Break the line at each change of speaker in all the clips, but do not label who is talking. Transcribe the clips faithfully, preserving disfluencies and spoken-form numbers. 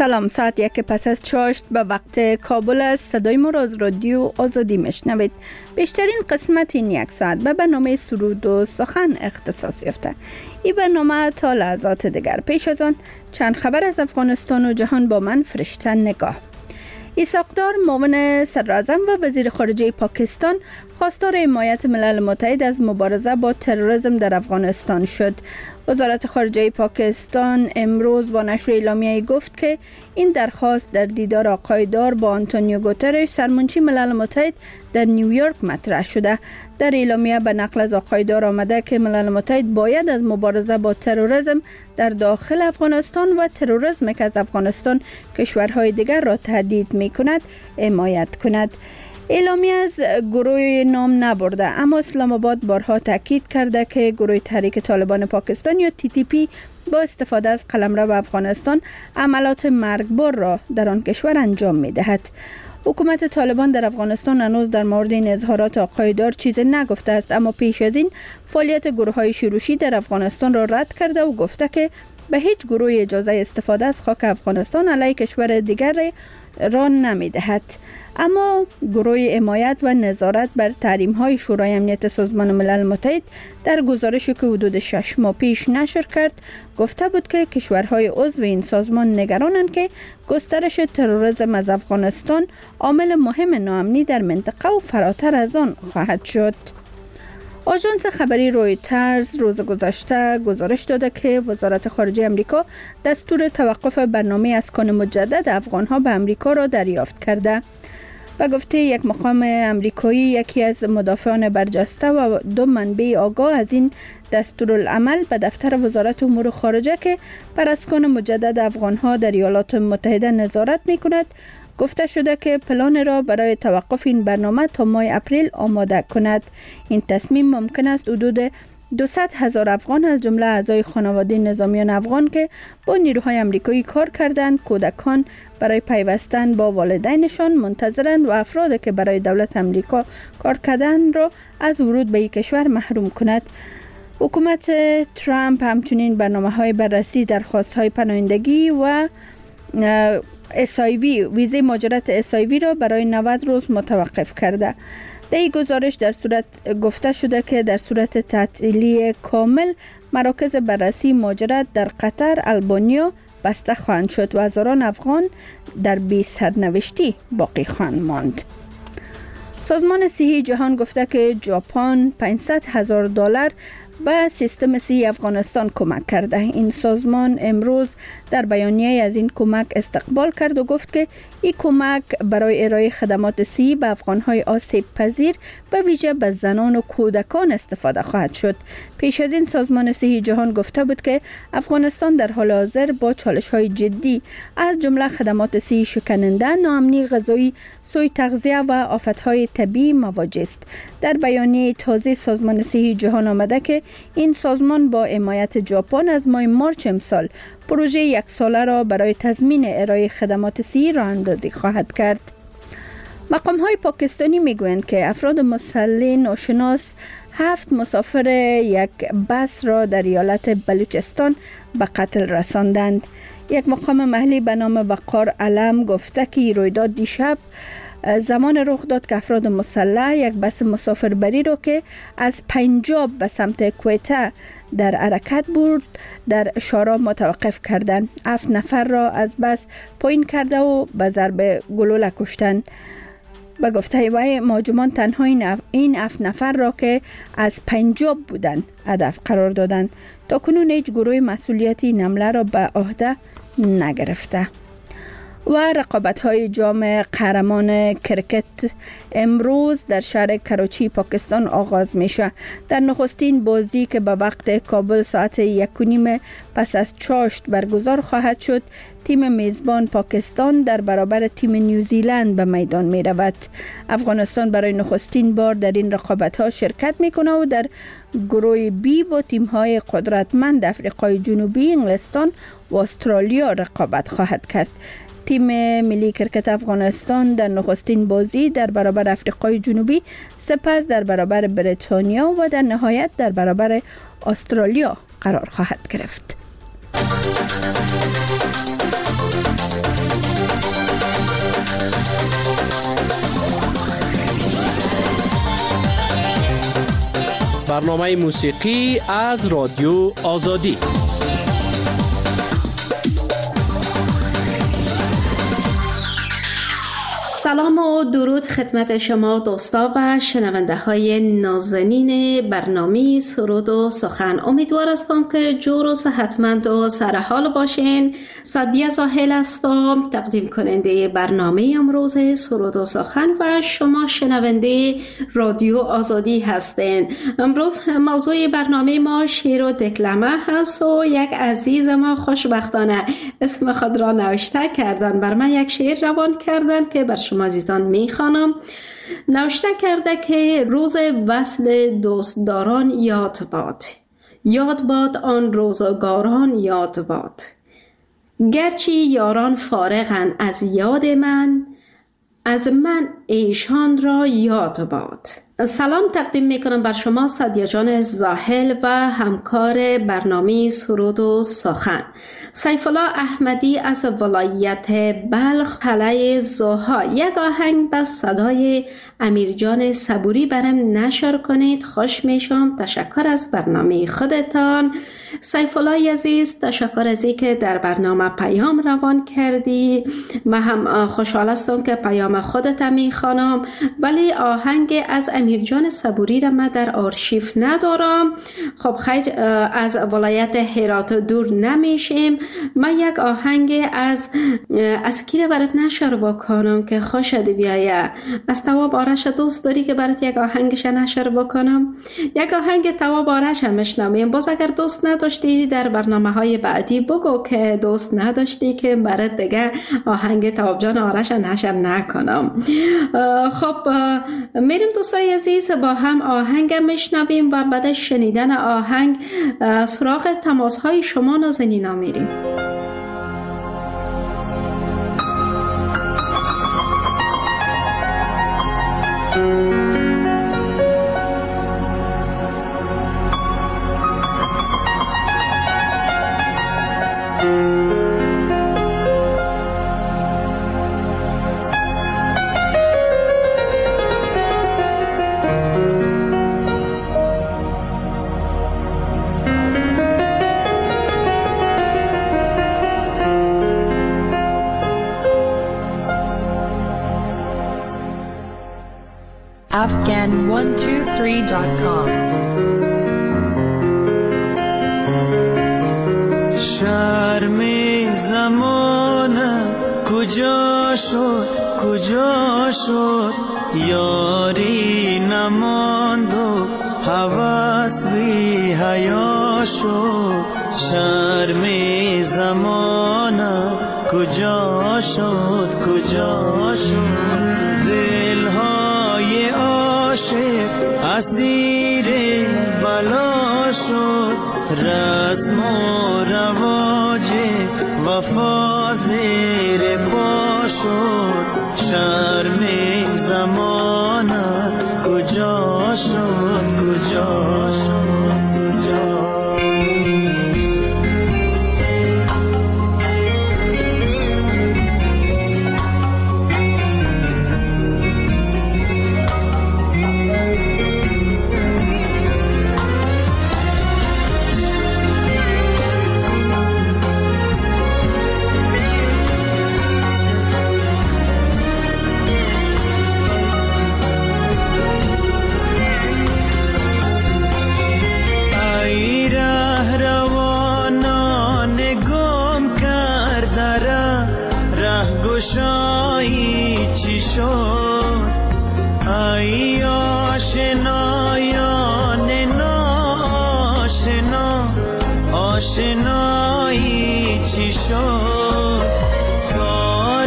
سلام، ساعت یک پس از چاشت به وقت کابل است. صدای ما را از رادیو آزادی میشنوید. بیشترین قسمت این یک ساعت به برنامه سرود و سخن اختصاص یافته. این برنامه تا لحظات دیگر. پیش از آن چند خبر از افغانستان و جهان با من فرشته نگاه. ایساقدار معاون صدراعظم و وزیر خارجه پاکستان خواستار حمایت ملل متحد از مبارزه با تروریسم در افغانستان شد. وزارت خارجه پاکستان امروز با نشر اعلامیه‌ای گفت که این درخواست در دیدار آقای دار با آنتونیو گوترش سرمنشی ملل متحد در نیویورک مطرح شده. در اعلامیه به نقل از آقای دار آمده که ملل متحد باید از مبارزه با تروریسم در داخل افغانستان و تروریسم که از افغانستان کشورهای دیگر را تهدید می کند حمایت کند. اعلامیه از گروه نام نبرده، اما اسلام آباد بارها تاکید کرده که گروه تحریک طالبان پاکستان یا تی تی پی با استفاده از قلمرو افغانستان عملات مرگبار را در آن کشور انجام می دهد. حکومت طالبان در افغانستان هنوز در مورد این اظهارات آقای دار چیزی نگفته است، اما پیش از این فعالیت گروه‌های شورشی در افغانستان را رد کرده و گفته که به هیچ گروه اجازه استفاده از خاک افغانستان علیه کشور دیگر را نمی دهد. اما گروه حمایت و نظارت بر تحریم‌های شورای امنیت سازمان ملل متحد در گزارشی که حدود شش ماه پیش نشر کرد گفته بود که کشورهای عضو این سازمان نگرانند که گسترش تروریسم از افغانستان عامل مهم ناامنی در منطقه و فراتر از آن خواهد شد. آژانس خبری رویترز روز گذشته گزارش داده که وزارت خارجه امریکا دستور توقف برنامه اسکان مجدد افغانها به امریکا را دریافت کرده. به گفته یک مقام امریکایی، یکی از مدافعان برجسته و دو منبع آگاه از این دستورالعمل به دفتر وزارت امور خارجه که بر اسکان مجدد افغانها در ایالات متحده نظارت می کند گفته شده که پلان را برای توقف این برنامه تا ماه اپریل آماده کند. این تصمیم ممکن است حدود دویست هزار افغان از جمله اعضای خانواده نظامیان افغان که با نیروهای امریکایی کار کردند، کودکان برای پیوستن با والدینشان منتظرند و افراد که برای دولت امریکا کار کردند را از ورود به این کشور محروم کند. حکومت ترامپ همچنین برنامه‌های بررسی درخواست‌های پناهندگی و اس آی وی ویزه مهاجرت اس آی وی را برای نود روز متوقف کرده. در این گزارش در صورت گفته شده که در صورت تعطیلی کامل مراکز بررسی مهاجرت در قطر، آلبانیا بسته خواهند شد و هزاران افغان در بی سرنوشتی باقی خواهند ماند. سازمان صحی جهان گفته که ژاپن پانصد هزار دلار به سیستم صحی افغانستان کمک کرده. این سازمان امروز در بیانیه از این کمک استقبال کرد و گفت که این کمک برای ارائه خدمات صحی به افغانهای آسیب پذیر به ویژه به زنان و کودکان استفاده خواهد شد. پیش از این سازمان صحی جهان گفته بود که افغانستان در حال حاضر با چالش‌های جدی از جمله خدمات صحی شکننده، ناامنی غذایی، سوء تغذیه و آفت‌های طبیعی مواجه است. در بیانیه تازه سازمان صحی جهان آمده که این سازمان با حمایت ژاپن از ماه مارچ امسال پروژه یک ساله را برای تضمین ارائه خدمات صحی راه اندازی خواهد کرد. مقام‌های پاکستانی میگویند که افراد مسلح ناشناس هفت مسافر یک بس را در ایالت بلوچستان به قتل رساندند. یک مقام محلی به نام وقار علم گفته که رویداد دیشب زمان رخ داد که افراد مسلح یک بس مسافربری را که از پنجاب به سمت کویته در حرکت بود در شارا متوقف کردند. هفت نفر را از بس پایین کرده و به ضرب گلوله کشتند. به گفته وی مهاجمان تنها این هفت نفر را که از پنجاب بودند هدف قرار دادند. تا کنون هیچ گروه مسئولیتی این حمله را به عهده نگرفته. و رقابت‌های جام قهرمان کرکت امروز در شهر کراچی پاکستان آغاز میشه. در نخستین بازی که به وقت کابل ساعت یک و نیم پس از چاشت برگزار خواهد شد، تیم میزبان پاکستان در برابر تیم نیوزیلند به میدان می رود. افغانستان برای نخستین بار در این رقابت‌ها شرکت میکنه و در گروه بی با تیم‌های قدرتمند افریقای جنوبی، انگلستان و استرالیا رقابت خواهد کرد. تیم ملی کرکت افغانستان در نخستین بازی در برابر افریقای جنوبی، سپس در برابر بریتانیا و در نهایت در برابر استرالیا قرار خواهد گرفت.
برنامه موسیقی از رادیو آزادی.
سلام و درود خدمت شما دوستا و شنونده های نازنین برنامه سرود و سخن. امیدوار هستم که جور و صحتمند و سرحال باشین. سعدیه زاهل هستم، تقدیم کننده برنامه امروز سرود و سخن و شما شنونده رادیو آزادی هستین. امروز موضوع برنامه ما شعر و دکلمه هست و یک عزیز ما خوشبختانه اسم خود را نوشته کردن، بر من یک شعر روان کردن که بر شما عزیزان میخوانم. نوشته کرده که روز وصل دوستداران یاد باد، یاد باد آن روزگاران یاد باد، گرچه یاران فارغن از یاد من، از من ایشان را یاد باد. سلام تقدیم میکنم بر شما سعدیه جان زاهل و همکار برنامه سرود و سخن. سیف الله احمدی از ولایت بلخ قلعه زوها یک آهنگ به صدای امیر جان صبوری برام نشر کنید، خوش میشم. تشکر از برنامه خودتان سیف الله عزیز، تشکر از اینکه در برنامه پیام روان کردی. من هم خوشحال هستم که پیام خودت میخوانم، ولی آهنگ از امیر جان صبوری را من در آرشیو ندارم. خب خیر، از ولایت هرات دور نمیشیم. من یک آهنگ از از کی برات نشر بکنم که خوشت بیایه. از تواب آرش دوست داری که برات یک آهنگش نشر بکنم؟ یک آهنگ تواب آرش هم میشنویم. باز اگر دوست نداشتی در برنامه های بعدی بگو که دوست نداشتی که برات دیگه آهنگ تواب جان آرش نشر نکنم. خب میریم دوستای عزیز با هم آهنگ میشنویم و بعد شنیدن آهنگ سراغ تماس های شما نازنینا میریم.
afghan one two three dot com.
شرم زمانه کجا شد کجا شد، یاری نماند و هوس بی حیا شد. شرم زمانه کجا شد کجا شد، دلهای عاشق اسیر بلا شد. رسم و رواج وفا زیر پا شد. شرم زمانه کجا شد کجا شد کجا. گشایی چی شد، ای آشنایان ناشنا، آشنایی چی شد. تار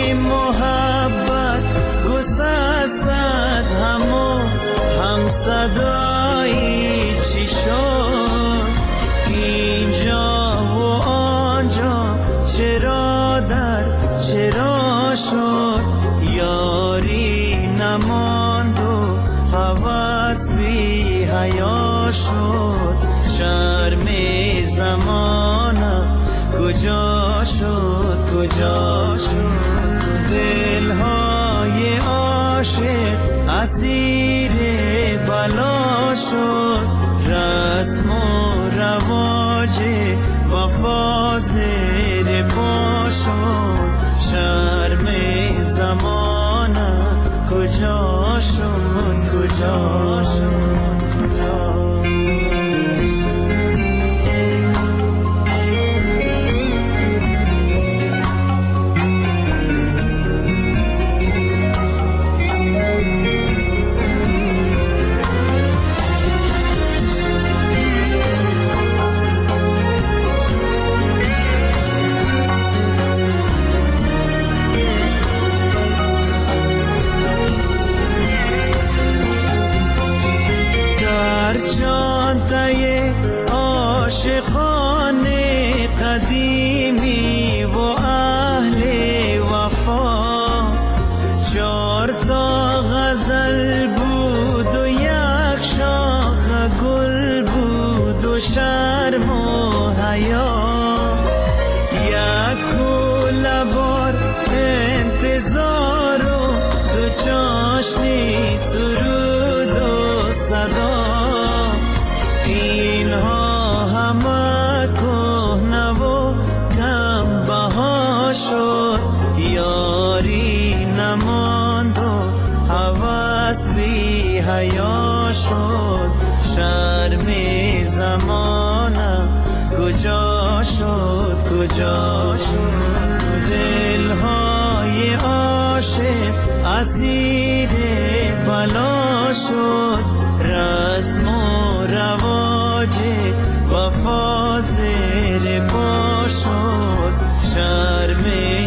محبت گسست از همو هم صدایی چی شد. اینجا و آنجا چرا در چرا شد، یاری نماند و هوس بی حیا شد. شرم زمانه کجا شد کجا شد، دلهای عاشق اسیر بلا شد، رسم و رواج وفا زیر پا شد، شرم زمانه کجا شد کجا شد کجا. جانتای عاشقان قدیمی و اهل وفا، چار تا غزل بود و یک شاخ گل بود و شرم و حیا، یک لبار انتظار و دو چاشنی سرود و صدا. اینها همه کهنه و کم بها شد، یاری نماند و هوس بی حیا شد، شرم زمانه کجا شد کجا شد. دلهای عاشق اسیر بلا شد، رسم و رواج وفا زیر پا شد، شرم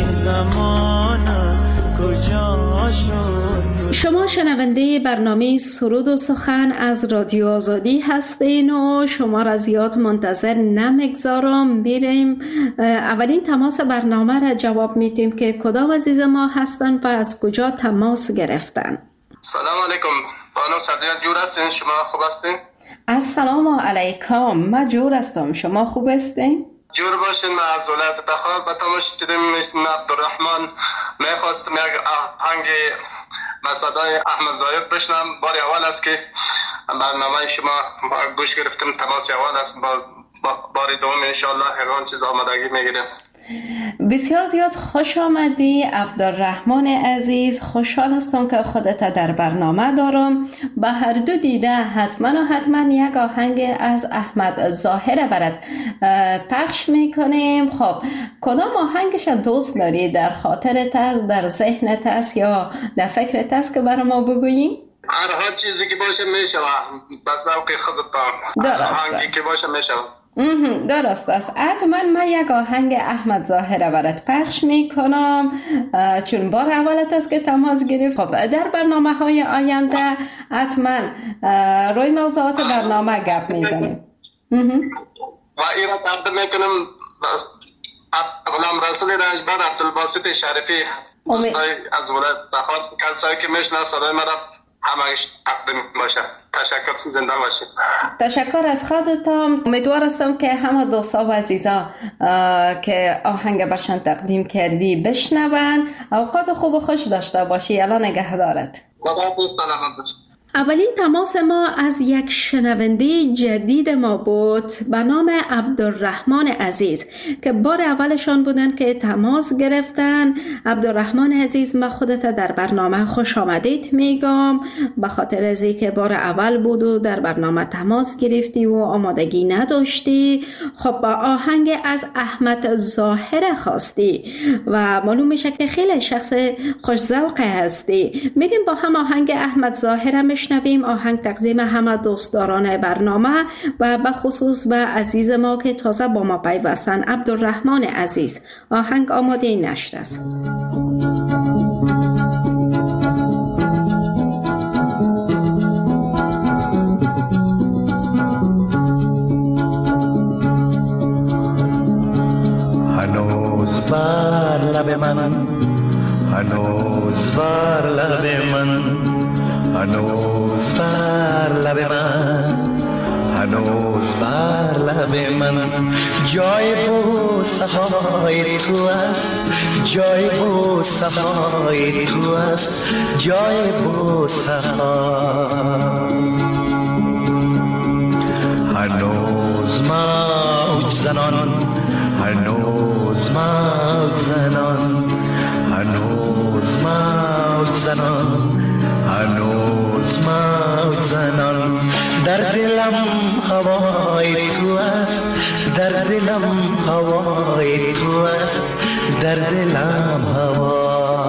زمانه کجا شد.
شما شنونده برنامه سرود و سخن از رادیو آزادی هستین و شما را زیاد منتظر نمیگذارم. میریم اولین تماس برنامه را جواب میدیم که کدام عزیز ما هستن و از کجا تماس گرفتن.
سلام علیکم بانو صدیق، جور هستین؟ شما خوب هستین؟
السلام علیکم، من جور هستم، شما خوب هستین؟
جور باشین. من از ولایت تخار به تماس دیدم. اسم عبدالرحمن. میخواستم یک آهنگ صدای احمد ظاهر بشنم. بار اول است که برنامه شما گوش گرفتم، تماس اول است. بار دوم انشاءالله هر چیز آمادگی میگیرم.
بسیار زیاد خوش آمدی عبدالرحمن عزیز. خوشحال هستم که خودت در برنامه دارم. به هر دو دیده حتما و حتما یک آهنگ از احمد ظاهر برات پخش میکنیم. خب کدام آهنگش دوست داری؟ در خاطرت است، در ذهنت است یا در فکرت است که برای ما بگوییم؟
هر چیزی که باشه میشه، بس ذوق خودت. آهنگی که باشه میشه.
درست است. حتما من یک آهنگ احمد ظاهر برات پخش میکنم چون بار اولت است که تماس گرفت. خب در برنامه های آینده حتما روی موضوعات برنامه گپ میزنیم.
و این را تقدیم میکنم غلام رسول رنجبر، عبدالباسط شریفی، دوستای از ولایت تخار، کسایی که میشناسن صدای مرا همش تقدیم باشه. تشکر، زنده باشید.
تشکر از خودتان. امیدوار هستم که همه دوستا و عزیزا که آهنگ برشان تقدیم کردی بشنون. اوقات خوب و خوش داشته باشی. الان نگهدارت.
خدا سلامت باشی.
اولین تماس ما از یک شنونده جدید ما بود به نام عبدالرحمن عزیز که بار اولشان بودن که تماس گرفتن. عبدالرحمن عزیز، ما خودت در برنامه خوش آمدید میگم، به خاطر از اینکه بار اول بود و در برنامه تماس گرفتی و آمادگی نداشتی. خب با آهنگ از احمد ظاهر خواستی و معلوم میشه که خیلی شخص خوش ذوق هستی. میریم با هم آهنگ احمد ظاهر شنویم. آهنگ تقدیم همه دوستداران برنامه و به خصوص به عزیز ما که تازه با ما پیوستن، عبدالرحمن عزیز. آهنگ آماده نشر است.
هنوز بر لب من، هنوز بر لب من، هنوز بر لب من، هنوز بر لب من جای بوسه های تو است، جای بوسه های تو است، جای بوسه ها. دلم هوای تو است، در دلم هوای تو است، در دلم هوا.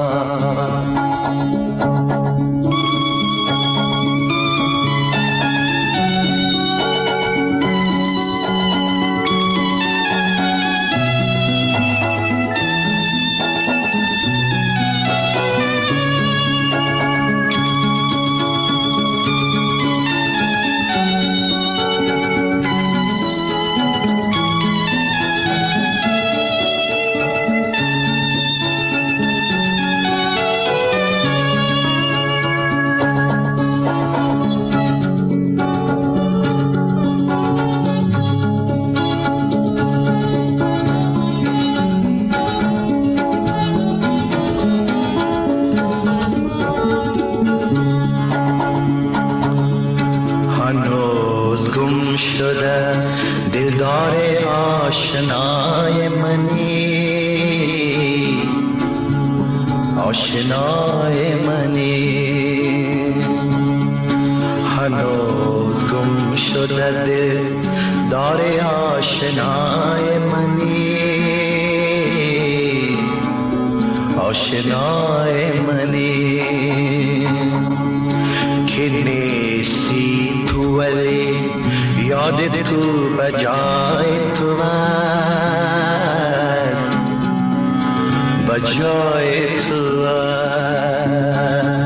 آشنای منی، آشنای منی، هنوز گم شده دل دار آشنای منی، آشنای منی، که نیستی تو ولی یاد تو بجای تو است، بجای تو است.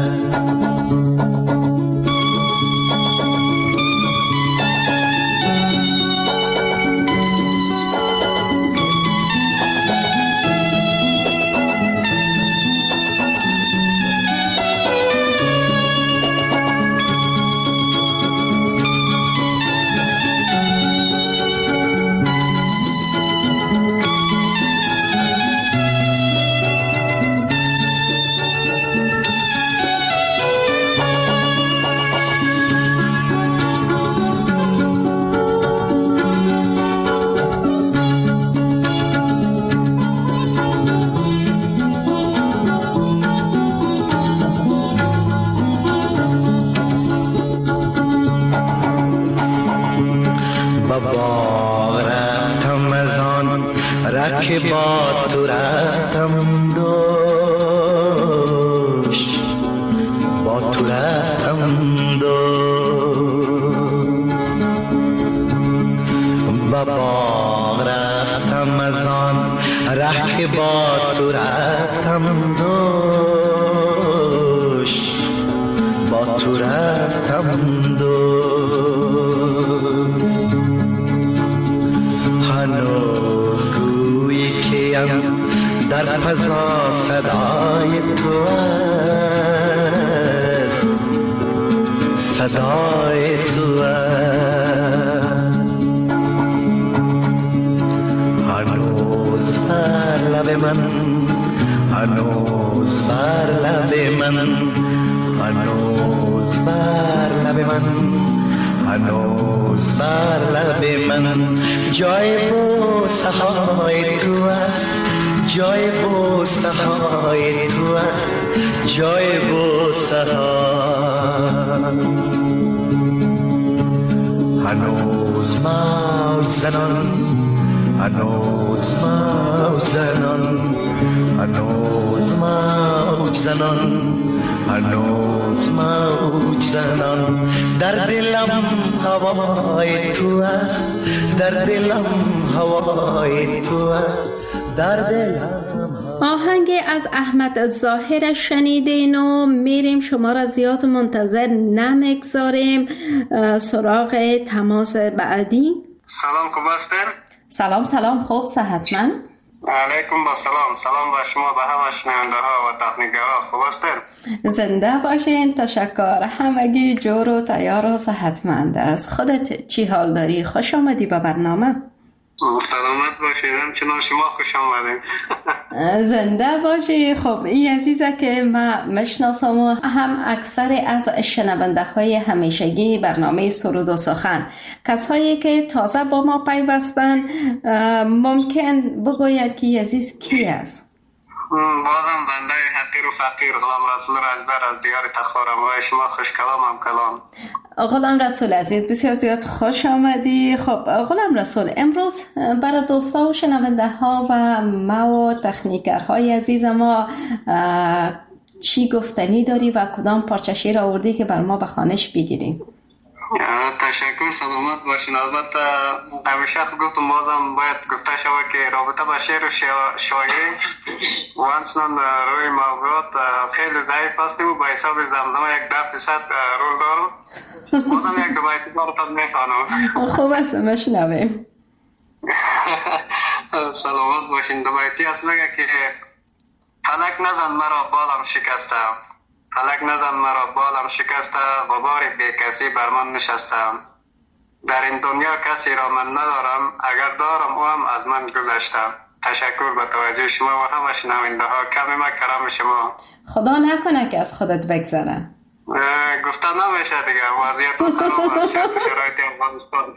که با تو رفتم دوش، با تو رفتم دوش، با باغ رفتم از آن ره که با تو رفتم دوش، با تو رفتم دوش. هنوز در فضا صدای تو است، صدای تو است. هنوز بر لب من، هنوز بر لب من، هنوز بر لب من، هنوز بر لب من جای بوسه های تو است، جای بوسه های تو است، جای بوسه ها. هنوز موج زنان، هنوز موج زنان، هنوز موج زنان، هنوز موج زنان، در دلم هوای تو است، در دلم هوای تو است، در دلم.
آهنگ از احمد ظاهر شنیدین و میریم، شما را زیاد منتظر نمیگذاریم، سراغ تماس بعدی.
سلام، خوب هستین؟
سلام سلام، خوب، صحتمند؟
علیکم با سلام، سلام با شما به همه شنونده ها و تکنیک‌ها، خوب هستین؟
زنده باشین، تشکر، همگی جور و تیار و صحتمند است. خودت چی حال داری؟ خوش آمدی به برنامه.
سلامت باشید، همچنان شما خوش آمدین.
زنده باشی. خب این عزیزه که من مشناسم و هم اکثر از شنونده های همیشگی برنامه سرود و سخن، کسایی که تازه با ما پیوستن، ممکن بگوید که عزیز کی است؟
بازم بنده حقیر و فقیر غلام رسول رجبر از دیار تخارم و شما خوش کلام هم کلام.
غلام رسول عزیز بسیار زیاد خوش آمدی. خب غلام رسول، امروز برای دوستا و شنونده ها و ما و تکنیکرهای عزیز ما چی گفتنی داری و کدام پارچه شعر آوردی که بر ما به خوانش بگیریم؟
تشکر، سلامت باشین. البته همیشه گفتم بازم باید گفته شود که رابطه با شعر و شاعری و همچنان روی موضوعات خیلی ضعیف هستیم و با حساب زمزمه یک ده فیصد رول دارم. بازم یک دو بیتی براتون میخوانم.
خوب است، مشنویم.
سلامت باشین. دو بیتی هست میگه که فلک نزن مرا بالم شکستم، فلک نزن مرا بالم شکسته و بار بی کسی بر من نشستم. در این دنیا کسی را من ندارم، اگر دارم او هم از من گذشتم. تشکر به توجه شما و همه شنونده ها. کمی ما کرم شما.
خدا نکنه که از خودت بگذره.
گفتن نمیشه دیگه، وضعیت خراب است شرایط افغانستان.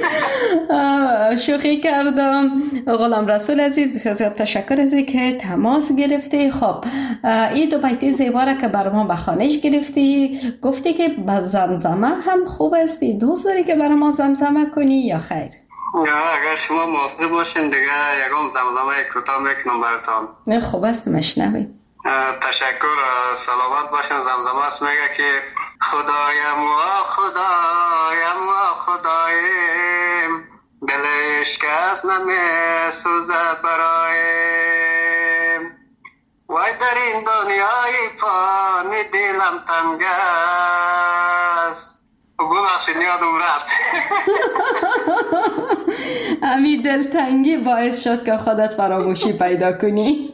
شوخی کردم. غلام رسول عزیز بسیار زیاد تشکر از که تماس گرفتی. خب این دو بیتی زیبا را که بر ما به خوانش گرفتی، گفتی که با زمزمه هم خوب استی. دوست داری که برای ما زمزمه کنی یا خیر؟
اگر شما موافق باشین دیگه یکم زمزمه کوتاه میکنم براتون.
خوب است، مشنویم.
تشکر، سلامت باشین. زمزمه است میگه که خدایم و خدایم و خدایم، دل عشق از نمی سوزه برایم. وای در این دنیای فانی دلم تنگ است. ببخشید یادم رفت.
امی دلتنگی باعث شد که خودت فراموشی پیدا کنی.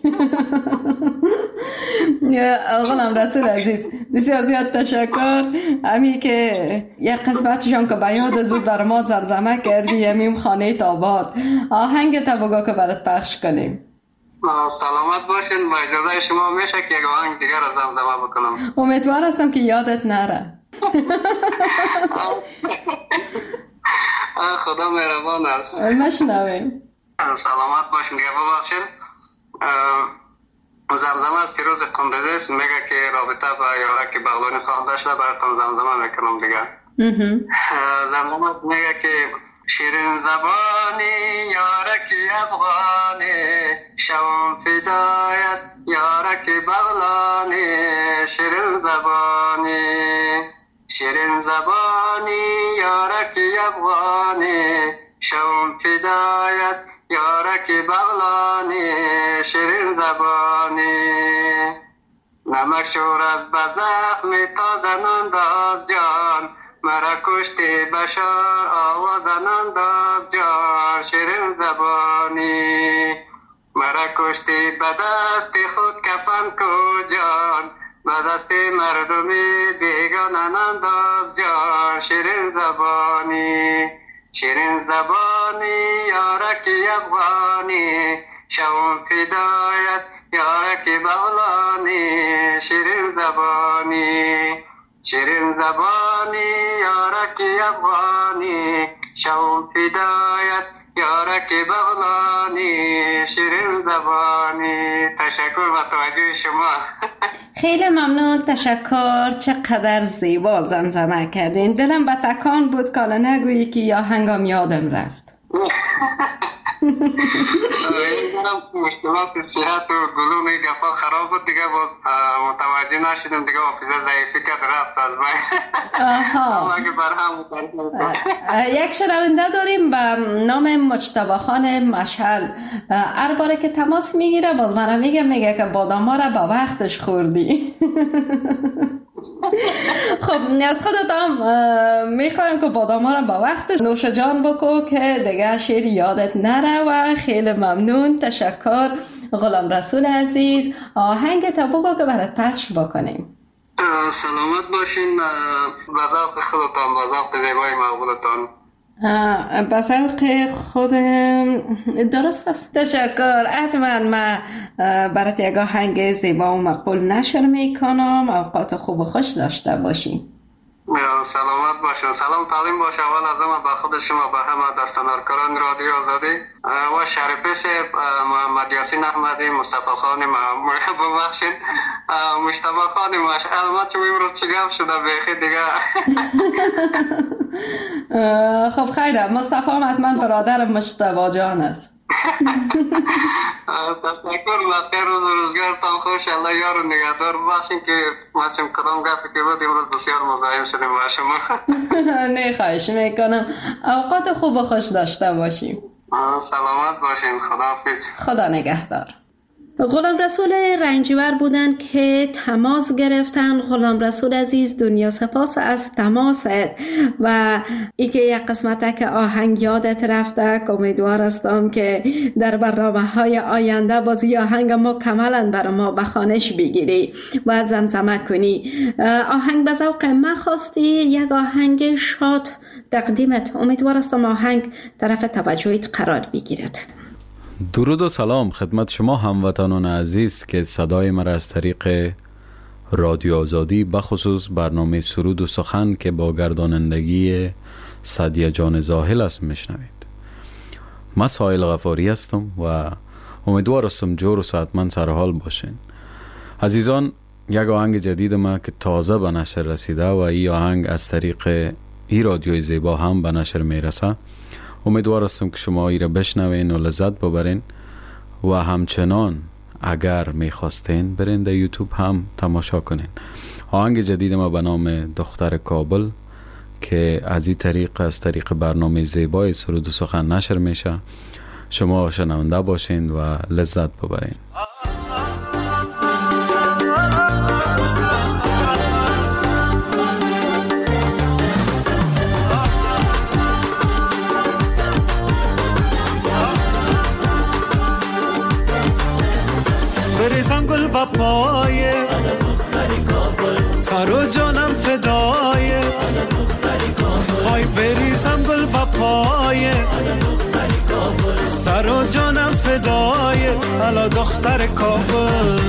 غلام رسول عزیز بسیار زیاد تشکر. امی که یک قسمتشان که به یادت بود بر ما زمزمه کردی، امیم خانه تاباد. آهنگ تا بگو که برات پخش کنیم.
سلامت باشین. با اجازه شما میشه که یک آهنگ دیگر را زمزمه بکنم؟
امیدوار هستم که یادت نره.
خدا مهربان است.
مشنویم.
سلامت باشین. دیگه ببخشید زمزمه از پیروز قندزی است. میگه که رابطه با یارک بغلانی خوانده شده، براتون زمزمه میکنم دیگه. زمزمه است میگه که شیرین زبانی یارک افغانی، شوم فدایت یارک بغلانی. شیرین زبانی شیرین زبانی یارک افغانی، شوم فدایت یارک بغلانی. شیرین زبانی نمک شور از بزخم تازه ننداز جان، مرا کشتی بشار آواز ننداز جان. شیرین زبانی مرا کشتی به دست خود کفن کو جان، به دست مردمی بیگانه ننداز جان. شیرین زبانی شیرین زبانی یارک افغانی، شوم فدایت یارک بغلانی. شیرین زبانی شیرین زبانی یارک افغانی، شوم فدایت یارک بغلانی. شیرین زبانی. تشکر و توجه شما.
خیلی ممنون، تشکر. چقدر زیبا زمزمه کردین. دلم به تکان بود که نگویی که یا هنگام یادم رفت.
این دارم مشکلات صحت و گلوم این گفا خراب بود دیگه، باز متوجه نشدم دیگه، حافظه ضعیفی کرد رفت از من.
آها.
اگه برهم
یک شنونده داریم به نام مجتبی خان مشهل. هر باره که تماس میگیره باز من میگه میگه که بادام را به وقتش خوردی. خب از خودت هم میخوایم که بادام را به وقتش نوش جان بکو که دیگه شعر یادت نره. و خیلی ممنون، تشکر غلام رسول عزیز. آهنگ تا بگو که برات پخش بکنیم.
سلامت باشین. به ذوق خودتان، به ذوق زیبای مقبولتان.
به ذوق خود درست است. تشکر. حتما من برات یک آهنگ زیبا و مقبول نشر میکنم. اوقات خوب و خوش داشته باشین.
سلامت باشه. سلام تعلیم باشه اول از همه به خود شما، به همه دستاندرکاران رادیو آزادی و شریفیس محمد یاسین احمدی، مصطفی خان ببخشید مصطفی خان ماش البته چه امروز چه گپ شده بخیر دیگه.
خب خیره، مصطفی حتما برادر مصطفی جان است.
تشکر و خیر روز و روزگارتان خوش، الله یار و نگهدار باشین که ما چم کدام گپی که بود امروز بسیار مزاحم شدیم با شما.
نه خواهش میکنم، اوقات خوب و خوش داشته باشیم.
سلامت باشین، خداحافظ.
خدا نگهدار. غلام رسول رنجبر بودن که تماس گرفتن. غلام رسول عزیز دنیا سپاس از تماست و ای که یک قسمته که آهنگ یادت رفته، امیدوار هستم که در برنامه های آینده بازی آهنگ مکملا برای ما به خوانش بگیری و زمزمه کنی. آهنگ به ذوق من خواستی، یک آهنگ شاد تقدیمت. امیدوار هستم آهنگ طرف توجهت قرار بگیرد.
درود و سلام خدمت شما هموطنان عزیز که صدای مرا از طریق رادیو آزادی بخصوص برنامه سرود و سخن که با گردانندگی سعدیه جان زاهل است میشنوید. من سایل غفاری هستم و امیدوار هستم جور و صحتمند سر حال باشین. عزیزان، یک آهنگ جدید ما که تازه به نشر رسیده و این آهنگ از طریق این رادیوی زیبا هم به نشر میرسه. امیدوار هستم که شما ای را بشنوین و لذت ببرین و همچنان اگر میخواستین برین در یوتیوب هم تماشا کنین. آهنگ جدید ما به نام دختر کابل که از این طریق از طریق برنامه زیبای سرود و سخن نشر میشه. شما شنونده باشین و لذت ببرین.
بریزم گل و پایه سر و جانم فدایه، های بریزم گل و پایه سر و جانم فدایه، الا دختر کابل.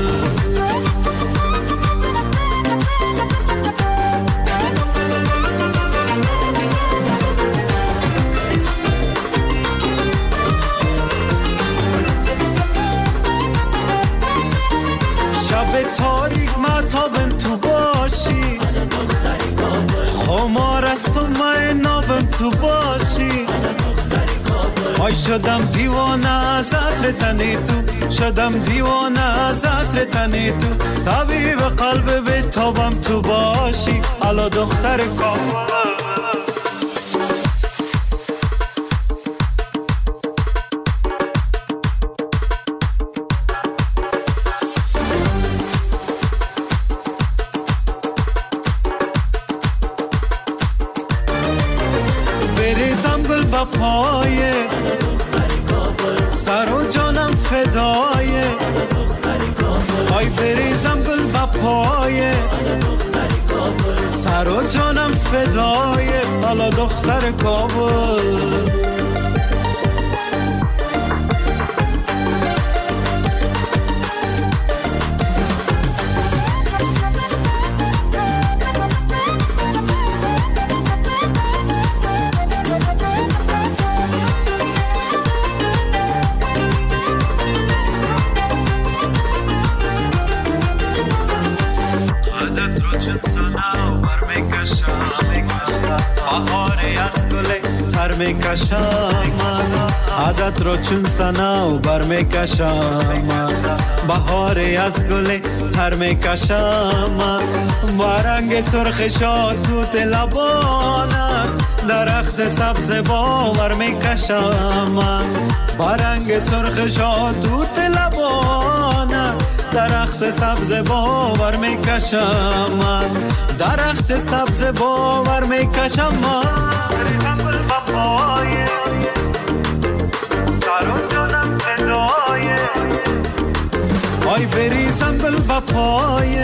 شب تاریک ماتابم تو باشی، خمار است و من نابم تو باشی. آی شدم دیوانه از عطر تنی تو، شدم دیوانه از عطر تنی تو، طبیب قلب به تابم تو باشی، الا دختر کابل. بریزم گل با پایه سر و جانم فدایه، آی بریزم گل با پایه سر و جانم فدایه، حالا دختر کابل. عادت رو چون سنا و بر میکشم، بهاری از گل تر میکشم، با رنگ سرخ شاتوت لبانم درخت سبز باور میکشم، با رنگ سرخ شاتوت لبانم درخت سبز باور میکشم، درخت سبز باور میکشم. بابایه سر و جانم فدایه، آی بریزم گل و پایه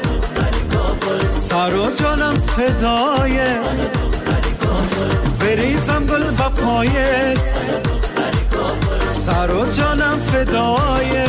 سر و جانم فدایه، بریزم گل و پایه سر و جانم فدایه،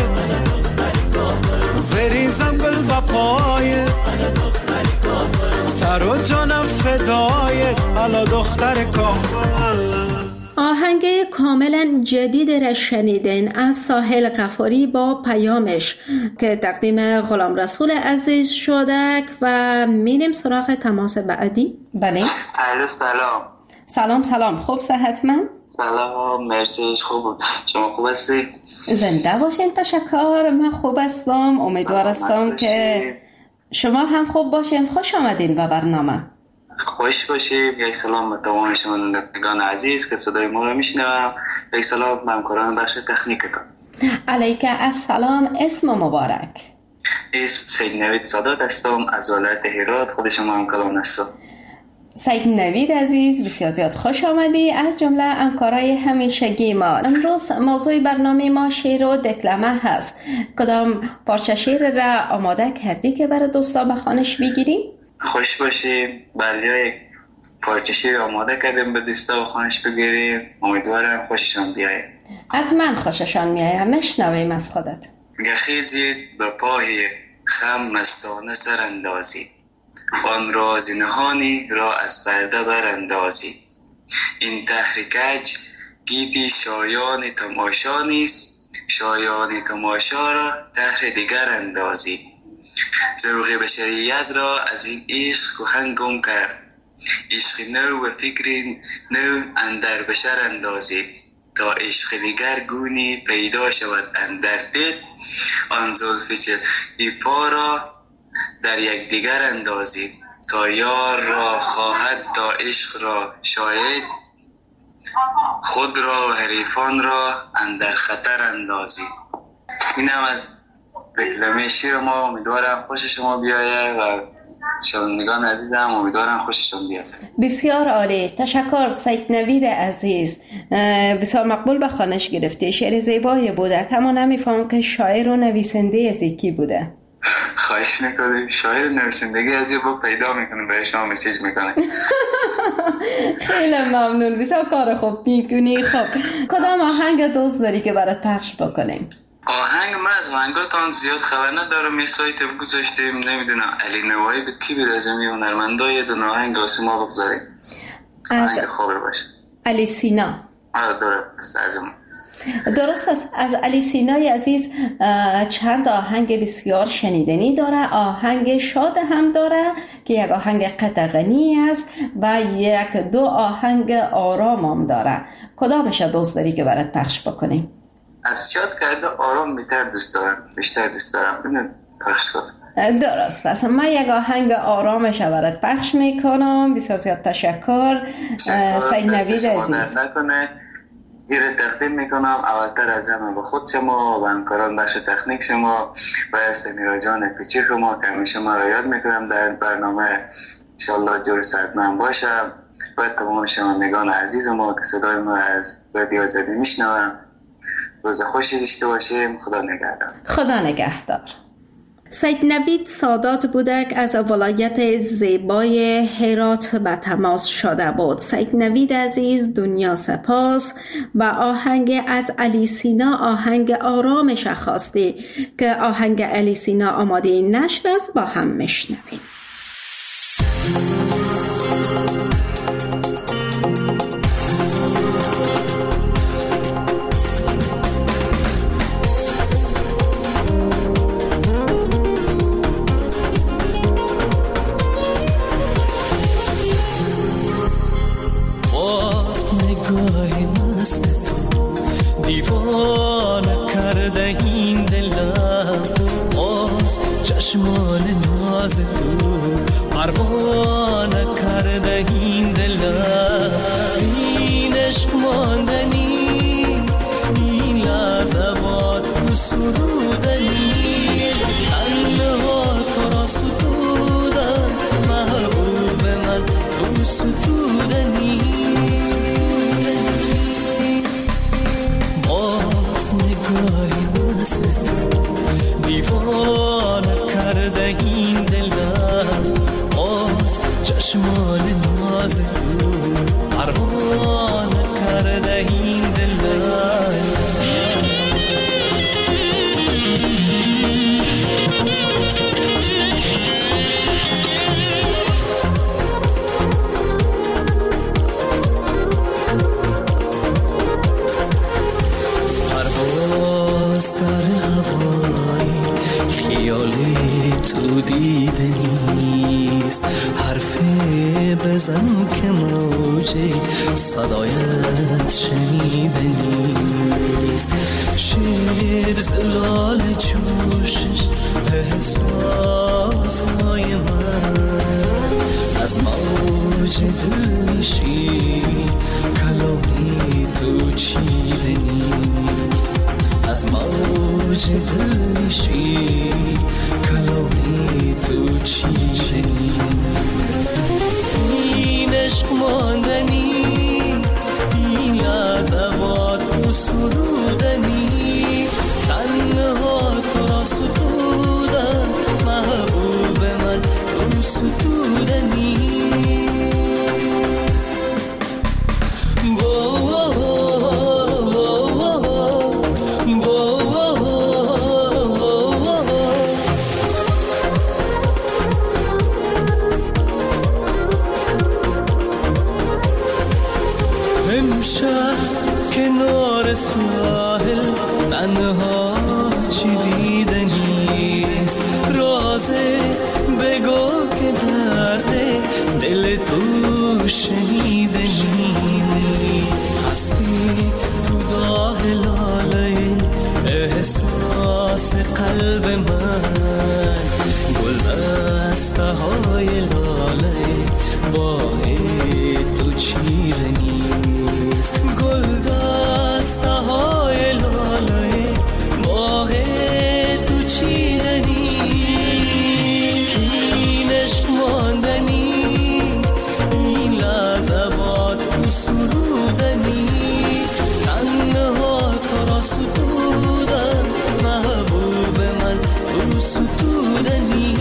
بریزم گل و پایه سر و جانم فدایه. فدای الا دختر کابل.
آهنگ کاملا جدید را شنیدین از ساحل غفاری با پیامش که تقدیم غلام رسول عزیز شده و میریم سراغ تماس بعدی. بله.
الو سلام.
سلام سلام. خوب صحتمند؟
سلام مرسی. خوب. شما خوب هستی؟
زنده باشین. تشکر. من خوب هستم. امیدوار هستم که شما هم خوب باشین. خوش آمدین به برنامه.
خوش باشید. یک سلام به تمام شنوندگان عزیز که صدای ما رو میشنوم. یک سلام به همکاران بخش تکنیکتان.
علیک السلام. اسم مبارک؟
اسم سید نوید سادات هستم از ولایت هرات. خود شما هم کلام هستم.
سید نوید عزیز بسیار زیاد خوش آمدی. از جمله همکارای همیشگی ما امروز موضوع برنامه ما شعر و دکلمه هست. کدام پارچه شعر را آماده کردی که برای دوستا به خوانش بگیریم؟
خوش باشیم. بله یک پارچه شعر آماده کردیم به دوستا به خوانش بگیریم. امیدوارم خوششان بیاید.
حتما خوششان میاید. نشنویم از خودت.
گخیزید به پای خم مستانه سر اندازید، آن راز نهانی را از پرده براندازید. این تحریکج گیتی شایان تماشا نیست، شایان تماشا را تحر دیگر اندازید. ذوق بشریت را از این عشق کهن گم کرد، عشق نو و فکر نو اندر بشر اندازید. تا عشق دیگر گونی پیدا شود اندر دل، آن زلف چلیپا پا را در یک دیگر اندازید. تا یار را خواهد تا عشق را شاید، خود را و حریفان را اندر خطر اندازید. این هم از دکلمه شیر ما. امیدوارم خوش شما بیاید و شنوندگان عزیزم امیدوارم خوششون بیاد.
بسیار عالی. تشکر سید نوید عزیز. بسیار مقبول به خوانش گرفتی. شعر زیبایی بوده. کما نمیفهم که شاعر و نویسنده از یکی بوده.
خواهش میکنم. شاعر نویسندگی از یه با پیدا میکنه به شما مسیج میکنه.
خیلی ممنون. بسیار کار خوب میکنی. خب کدام آهنگ دوست داری که برات پخش بکنیم؟
آهنگ من از آهنگاتان زیاد خبر ندارم. یه سایت گذاشتیم نمیدونم علی نوایی به کی بیده از امی هنرمندا یه دونه آهنگ واسه ما بگذاریم. آهنگ خوبه باشه.
علی سینا.
آره درست از اون.
درست است. از علی سینای عزیز چند آهنگ بسیار شنیدنی داره. آهنگ شاد هم داره که یک آهنگ قطغنی است و یک دو آهنگ آرام هم داره. کدامش دوست داری که برات پخش بکنیم؟
از شاد کرده آرام بیشتر دوست دارم. بیشتر دوست دارم. ببین پخش کنم.
درست است. من یک آهنگ آرامش برات پخش میکنم. بسیار زیاد تشکر سید نوید عزیز.
ایره تقدیم میکنم اولتر از همه به خود شما و همکاران بخش تکنیک شما و سمیرا جان پیچی شما که همیشه ما را یاد میکنم در برنامه. انشالله جور صحتمند باشم و تمام شنوندگان عزیز ما که صدای ما از رادیو آزادی میشنوم روز خوشی داشته باشیم. خدا نگهدار.
خدا نگهدار. سید نوید سادات بودک از ولایت زیبای هرات به تماس شده بود. سید نوید عزیز دنیا سپاس. و آهنگ از علی سینا آهنگ آرامش خواستی که آهنگ علی سینا آماده نشر است. با هم میشنویم.
دیوانه کرده این دلم، باز چشمان ناز تو پروانه کرده این دلم. این عشق ماندنی، این لحظات تو سرودنی، تنها تو را ستودن محبوب من تو ستودنی. دیوانه کرده این دلم، باز چشم اوج صدایت شنیده نیست. شعر زلال جوشش احساس های من از موج دل میشی کلامی تو چیده نیست. از موج دل میشی کلامی تو چیده نیست. این عشق ماندنی این لحظات و سرودنی تنها تو را ستودن محبوب من تو ستودنی. کنار ساحل تنها چی دیده نیست. رازه بگو که درد دل تو شنیده نیست. هستی تو داغ لاله احساس قلب من. گل دسته های لاله با تو چیده نیست. گل دسته های لاله باغ تو چیده نیست. این عشق ماندنی این لحظات تو سرودنی تنها تو را ستودن محبوب من تو ستودنی.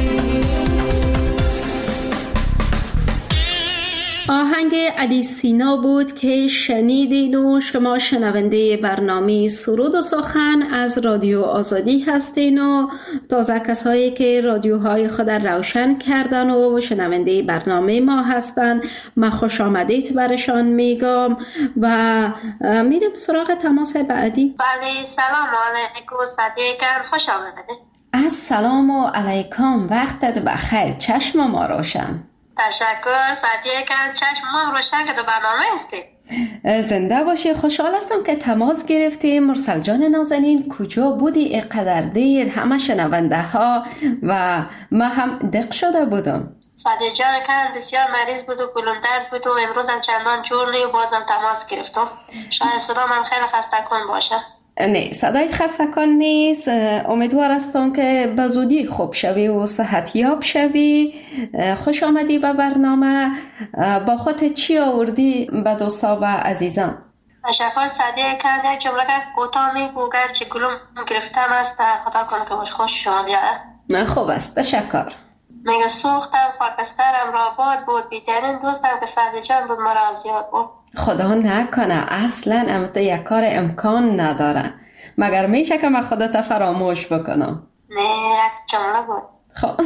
آهنگ علی سینا بود که شنیدین و شما شنونده برنامه سرود و سخن از رادیو آزادی هستین و تازه کسایی که رادیوهای خود روشن کردن و شنونده برنامه ما هستن من خوش آمدید برشان میگم و میریم سراغ تماس بعدی.
بله سلام علیکم صدیقان خوش آمدید.
السلام علیکم وقتت بخیر چشم ما روشن.
تشکر صدیقان چشم ما روشن که تو برنامه هستی.
زنده باشی. خوشحال هستم که تماس گرفتیم. مرسل جان نازنین کجا بودی اقدر دیر؟ همه شنونده ها و ما هم دق شده بودم.
صدیق جان کن بسیار مریض بود و گلوم درد بود و امروز هم چندان جور نی و بازم تماس گرفتم. شاید صدام هم خیلی خسته کن باشه.
نه صدایت خسته کن نیست. امیدوار هستم که به زودی خوب شوی و صحت یاب شوی. خوش آمدی به برنامه. با خودت چی آوردی به دوستا و عزیزان؟
تشکر صدیق کرد. یک جمله کوتاه میگو گرچه گلوم گرفتم است خدا کنه که باش خوش شما بیاره.
خوب است تشکر.
میگه سوختم خاکسترم را باد بود بیترین دوستم که صدیق جان بود مرا زیاد بود.
خدا نکنه اصلا امتا یک کار امکان نداره مگر میشه که من خودت فراموش بکنم.
نه یک جمله بود.
خب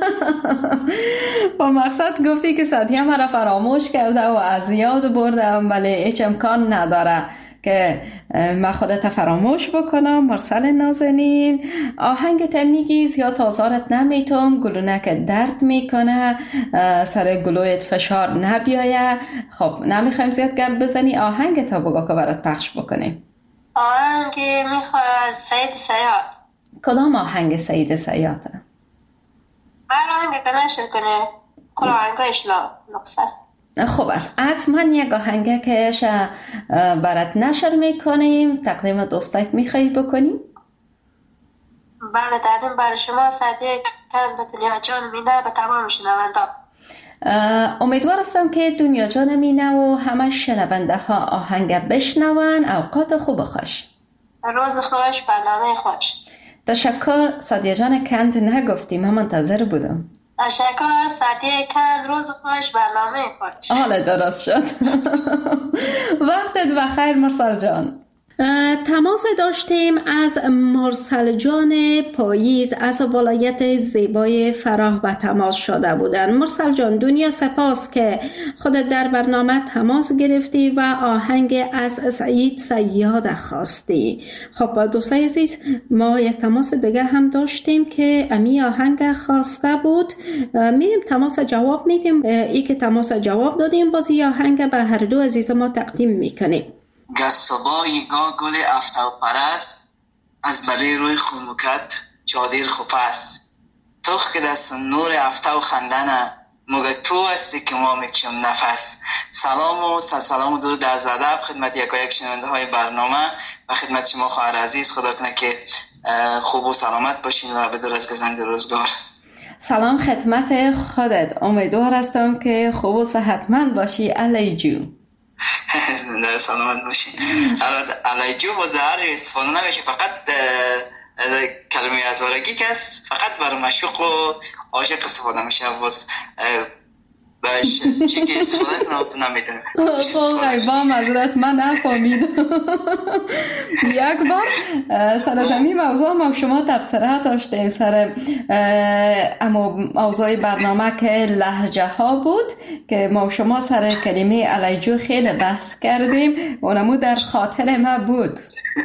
با مقصد گفتی که صدیه مرا فراموش کرده و از یاد بردم ولی هیچ امکان نداره که من خودت فراموش بکنم. مرسل نازنین آهنگت میگی زیاد آزارت نمیتونم گلونک درد میکنه سر گلویت فشار نبیایه. خب نمیخوایم زیاد گرد بزنی آهنگت ها بگو که برات پخش بکنیم.
آهنگ میخواه از سید سیاد.
کدام آهنگ سید سیاده؟
هر آهنگ که نشر کنه کل آهنگایش نقصه.
خوب است حتما یک آهنگه که برات نشر میکنیم تقدیم دوستایت میخوایی بکنیم؟
بله تقدیم برای شما صدیق کن به دنیا جان مینه به تمام شنونده.
امیدوار هستم که دنیا جان مینه و همه شنونده ها آهنگ بشنون. اوقات خوب خوش.
روز خوش برنامه خوش.
تشکر صدیق جان کند نگفتیم من منتظر بودم.
تشکر صدیق کند روز خوش برنامه خوش.
حالا درست شد. وقتت بخیر مرسل جان. تماس داشتیم از مرسل جان پاییز از ولایت زیبای فراه به تماس شده بودند. مرسل جان، دنیا سپاس که خودت در برنامه تماس گرفتی و آهنگ از سعید صیاد خواستی. خب دوستای عزیز، ما یک تماس دیگه هم داشتیم که امی آهنگ خواسته بود. میریم تماس جواب میدیم. ای که تماس جواب دادیم بازی آهنگ به هر دو عزیز ما تقدیم میکنیم.
گستبای گا گل افتو پرست از برای روی خونمکت چادر خوپست توخ که دست نور افتو خندنه مگه تو هستی که ما میکشم نفس. سلام و سلام و درود از ادب خدمت یکایک شنونده های برنامه و خدمت شما خواهر عزیز. خدا کنه که خوب و سلامت باشین و بدور از گزند روزگار.
سلام خدمت خودت، امیدوار هستم که خوب و صحتمند باشی علی جو.
زنده سلامت باشین. علی جو با زهر استفاده نمیشه، فقط کلمه ازارگی که است فقط برای مشوق و عاشق استفاده میشه. باز باش چی که استفاده کنم تو نمیدونم.
خب با معذرت من نفهمیدم. یک بار سر زمین موضوع ما شما تبصره داشتیم سر اما موضوع برنامه که لهجه ها بود که ما شما سر کلمه علیجو خیلی بحث کردیم. اونمو در خاطر ما بود.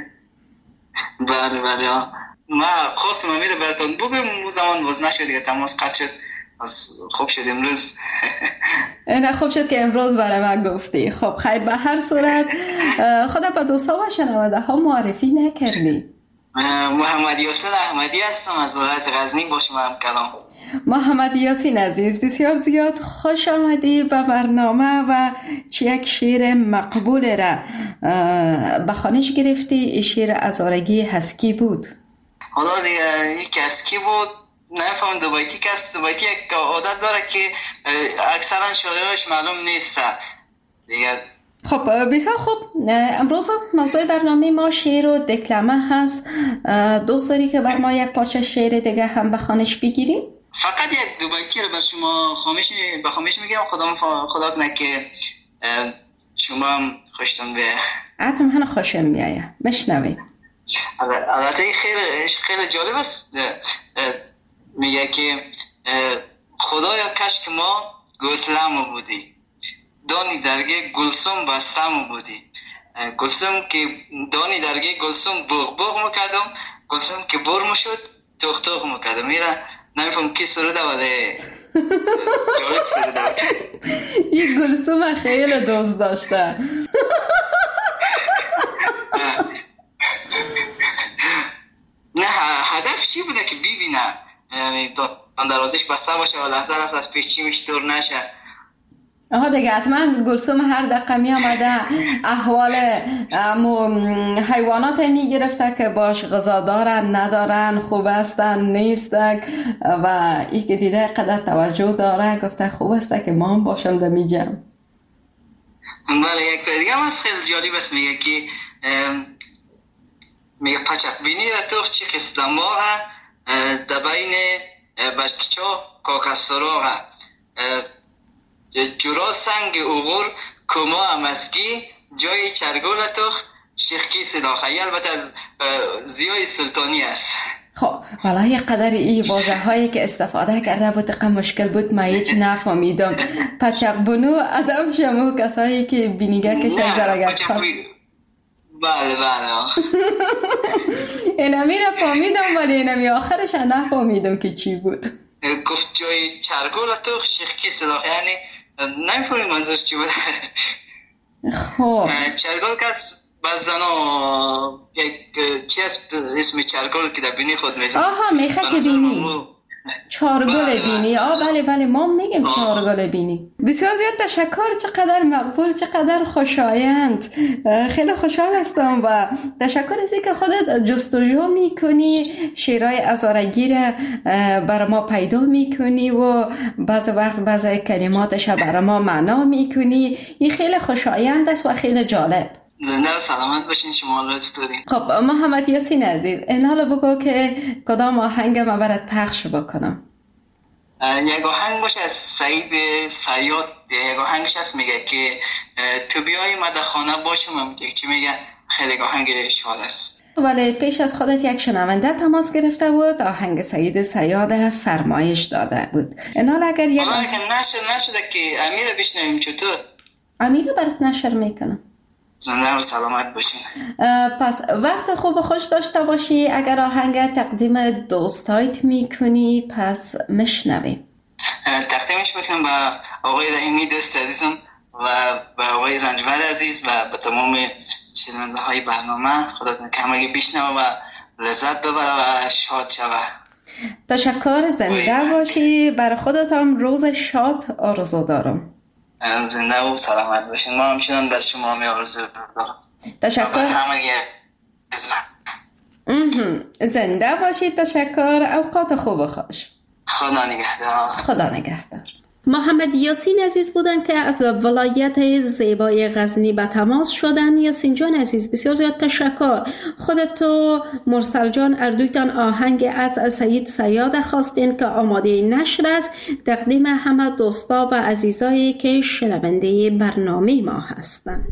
بله بله ما خواستم امیر براتون بگم اون زمان باز نشد دیگه، تماس قطع شد. از خوب شد امروز.
نه خوب شد که امروز برای من گفتی. خب خیر، به هر صورت خدا به دوستا و شنونده ها معرفی نکردی.
محمد یاسین احمدی هستم از ولایت غزنی، با شما هم کلام.
محمد یاسین عزیز، بسیار زیاد خوش آمدی به برنامه و چی یک شعر مقبول را به خوانش گرفتی. شعر ازارگی هسکی بود.
حالا دیگه یک هسکی بود، نمیفهم دوبایتی که است. دوبایتی یک عادت داره که اکثرا شعرهاش معلوم نیست دیگه.
خب بسیار خوب، امروز موضوع برنامه ما شعر و دکلمه هست. دوست داری که بر ما یک پارچه شعر دیگه هم به خوانش بگیریم؟
فقط یک دوبایتی رو بر شما خامش به خامش میگیرم. خدا خدا کنه که شما هم خوشتون بیایه.
حتما من خوشم بیایه. بشنویم.
البته خیلی خیلی جالب است. میگه که خدایا کاش که ما گوسلم بودی، دانی درگه گلسوم بستم بودی. گلسوم که دانی درگه گلسوم بغ بغ میکردم، گلسوم که برم شد توخ توخ میکردم. میره نمیفهم کی سروده ولی جالب سروده.
یک گلسوم خیلی دوست داشته.
نه هدف چی بوده که ببینه یعنی دروازش بسته باشه و لحظه لحظه از پیش چی میشه دور نشه.
آها دیگه حتما گلسوم هر دقیقه می آمده احوال حیوانات می گرفته که باش غذا دارن ندارن، خوب هستن نیستن و ای که دیده قدر توجه داره گفته خوب است که ما هم باشم در می جمع.
بله یک دیگه هم از خیلی جالب است. میگه که میگه پچک بینی را توخ چی خستماغه دبین بشکچا کاکستراغه جورا سنگ اوغور کما امسکی جای چرگول توخ شیخکی صداخه. البته از زیای سلطانی است.
خب والا یک قدر این واژه هایی که استفاده کرده بود دقیقا مشکل بود، ما هیچ نفهمیدم. پچق بنو ادب شما کسایی که بینیگه کشن زرگت خب
بله بله
اینمی را فهمیدم ولی اینمی آخرش نفهمیدم که چی بود.
گفت جای چرگول توخ شیخکی صداخه، یعنی نمیفهمیم منظور چی بود.
خب
چرگول که بعض زنا یک چی است اسم چرگل که در بینی خود میزن.
آها میخک بینی، چارگل بینی. آه بله بله ما میگیم چارگل بینی. بسیار زیاد تشکر، چقدر مقبول، چقدر خوشایند. خیلی خوشحال هستم و تشکر از اینکه خودت جستجو میکنی، شعرهای ازارگی را برای ما پیدا میکنی و بعض وقت بعض کلماتش برای ما معنا میکنی. این خیلی خوشایند است و خیلی جالب.
زنده و سلامت باشین شما لطف دارین.
خب محمد یاسین عزیز این حالا بگو که کدام آهنگ ما برات پخش بکنم.
یک آهنگ باشه از سعید صیاد. یک آهنگش هست میگه که تو بیای من در خانه باشم. میگه چی میگه؟ خیلی آهنگ شاد است.
ولی پیش از خودت یک شنونده تماس گرفته بود، آهنگ سید صیاد فرمایش داده بود. اینال اگر یک
والله که نشر نشده که امیر بشنویم چطور؟
امیر برات نشر میکنم.
زنده و سلامت باشین.
پس وقت خوب و خوش داشته باشی. اگر آهنگ تقدیم دوستایت میکنی پس میشنویم.
تقدیمش میکنم با آقای رحیمی دوست عزیزم و با آقای رنجبر عزیز و به تمام شنونده های برنامه. خدا کمگی بشنوه و لذت ببره و شاد شوه.
تشکر، زنده باشی. برای خودت هم روز شاد آرزو دارم.
زنده و سلامت باشین. ما همچنان به شما می آرزو دارم.
تشکر. زنده باشی. تشکر. اوقات خوب و خوش.
خدا نگهدار.
خدا نگهدار. محمد یاسین عزیز بودن که از ولایت زیبای غزنی به تماس شدن. یاسین جان عزیز بسیار زیاد تشکر. خودت و مرسل جان اردویتان آهنگ از سید صیاد خواستین که آماده نشر است. تقدیم همه دوستا و عزیزایی که شنونده برنامه ما هستند.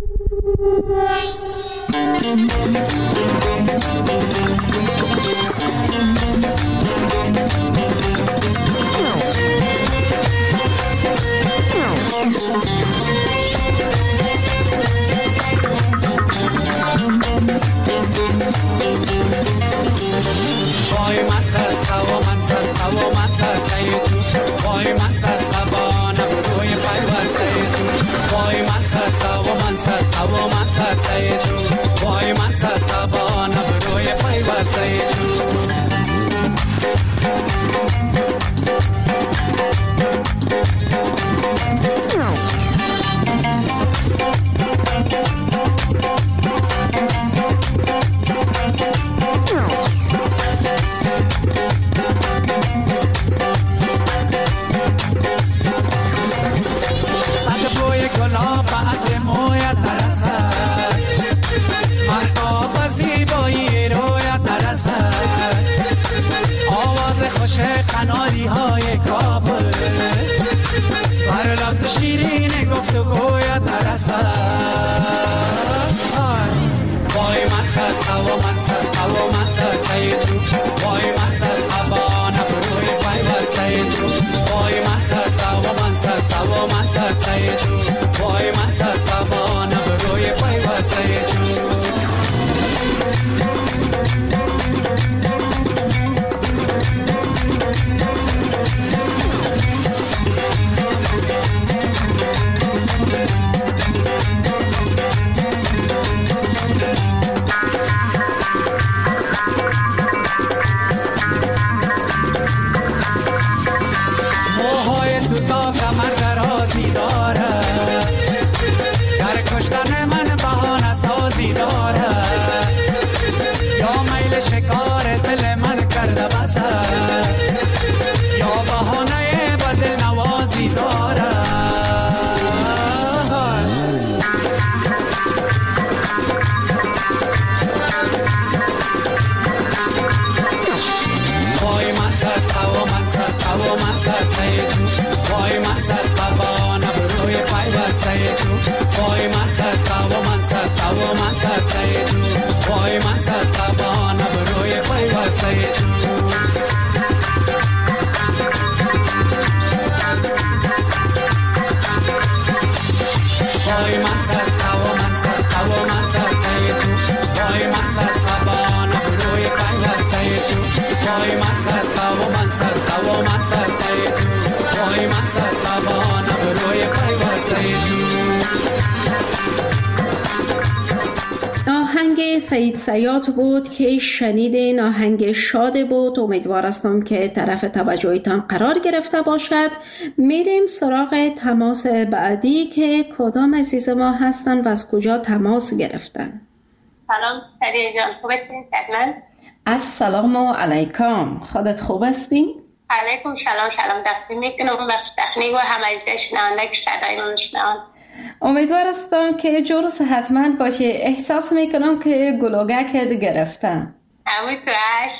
وای من سر هوا من سر هوا من سر تو وای من سر هوا نبروی پیوسته تو وای من سر هوا من سر هوا من سر تو وای من سر هوا نبروی پیوسته تو قناری های کابل بر لفظ شیرین گفت و گوید نرسد. وای من سر هوا من سر هوا من سر تای تو وای من سر هوا نبروی پیوسته تو وای من سر هوا من سر هوا من سر تای تو وای من سر هوا نبروی پیوسته تو
سید صیاد بود که شنیدین. آهنگ شاد بود. امیدوار هستم که طرف توجهتان قرار گرفته باشد. میریم سراغ تماس بعدی که کدام عزیز ما هستن و از کجا تماس گرفتن.
سلام سریع جان، خوب هستین؟ سلام.
السلام علیکم. خودت خوب هستی؟
علیکم سلام. سلام دستی میکنم بخش تکنیک و همه شنونده که صدای من شنوند.
امیدوار هستم که جور و صحتمند باشی. احساس میکنم که گلوگکت گرفتم.
همون تو هست.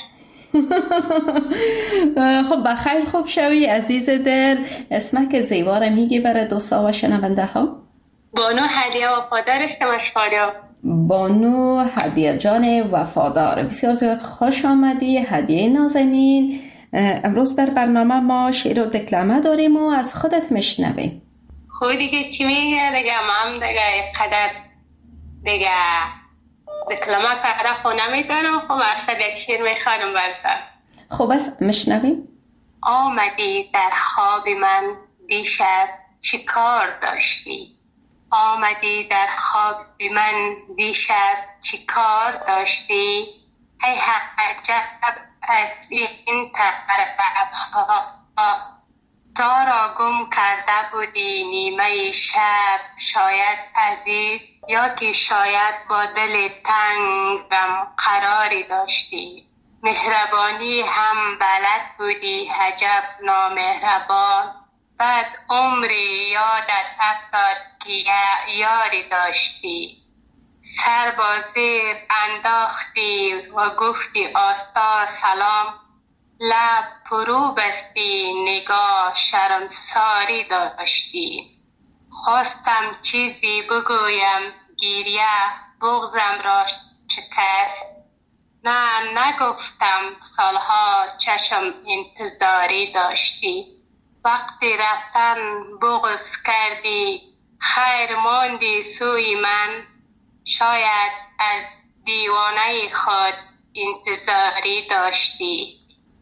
خب بخیر خوب شوی عزیز دل. اسمک زیبا را میگی برای دوستا و شنونده ها؟
بانو هدیه و پادرش مشکاریا.
بانو هدیه جان وفادار. بسیار زیاد خوش آمدی هدیه نازنین. امروز در برنامه ما شعر و دکلمه داریم و از خودت میشنویم.
خب دیگه چی میگه دیگه؟ من دیگه قدر دیگه دکلمه فقط خونه میدارم. خب اصلا یک شعر میخوانم برسن.
خب بس میشنویم.
آمدی در خواب من دیشب چی کار داشتی؟ آمدی در خواب من دیشب چی کار داشتی؟ ای عجب از این طرفها تا را گم کرده بودی نیمه شب. شاید عزیز یا که شاید با دل تنگم قراری داشتی. مهربانی هم بلد بودی عجب نامهربان. بعد عمری یادت افتاد که یاری داشتی. سر با زیر انداختی و گفتی آستا سلام. لب فرو بستی نگاه شرمساری داشتی. خواستم چیزی بگویم گریه بغزم را شکست. نه نگفتم سالها چشم انتظاری داشتی. وقتی رفتن بغض کردی خیر ماندی سوی من. شاید از دیوانه خود انتظاری داشتی.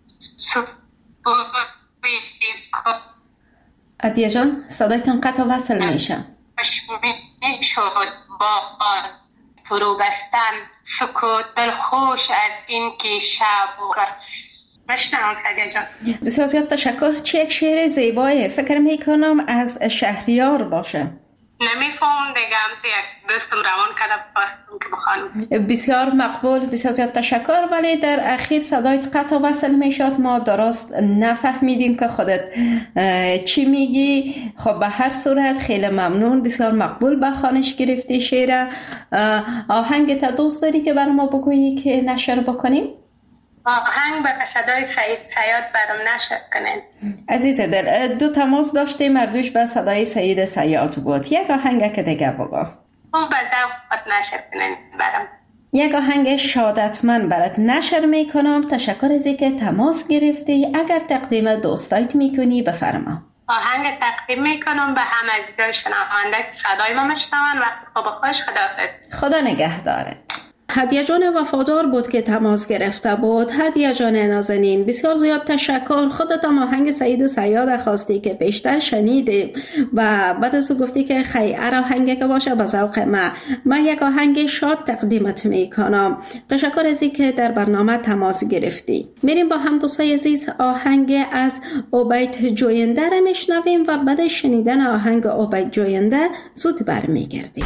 عدیه جان صدایتان قطع وصل میشه.
شد با فرو بستن سکوت دلخوش از این که شب مشنم سگه جان.
بسیار زیاد تشکر. چه یک شعر زیبایه. فکر میکنم از شهریار باشه.
نمیفهم دیگه هم یک دوستم روان کرده پاستم که بخوانم.
بسیار مقبول. بسیار زیاد تشکر. ولی در اخیر صدایت قطع وصل میشد. ما درست نفهمیدیم که خودت چی میگی. خب به هر صورت خیلی ممنون. بسیار مقبول به خوانش گرفتی شعر. آهنگ تا دوست داری که برای ما بگویی که نشر بکنیم؟
آهنگ به صدای سعید صیاد برام نشر کنین.
عزیز دل دو تماس داشتیم. مردوش به صدای سعید صیاد بود. یک آهنگ که دیگه بگو.
اون به ذوقت نشر کنین برام.
یک آهنگ شادتمند برات نشر میکنم. تشکر از اینکه تماس گرفتی. اگر تقدیم دوستایت میکنی بفرما.
آهنگ تقدیم میکنم به همه عزیزای شنونده که صدای ما میشنون. وقت خوب خوش. خداحافظ.
خدا نگهدارت. هدیه جان وفادار بود که تماس گرفته بود. هدیه جان نازنین بسیار زیاد تشکر. خودت هم آهنگ سعید صیاد خواستی که بیشتر شنیدیم و بعد از او گفتی که خیر آهنگی که باشه به ذوق ما. من یک آهنگ شاد تقدیمت میکنم. تشکر از اینکه در برنامه تماس گرفتی. میریم با هم دوستای عزیز آهنگ از عبید جوینده را میشنویم و بعد شنیدن آهنگ عبید جوینده زود برمیگردیم.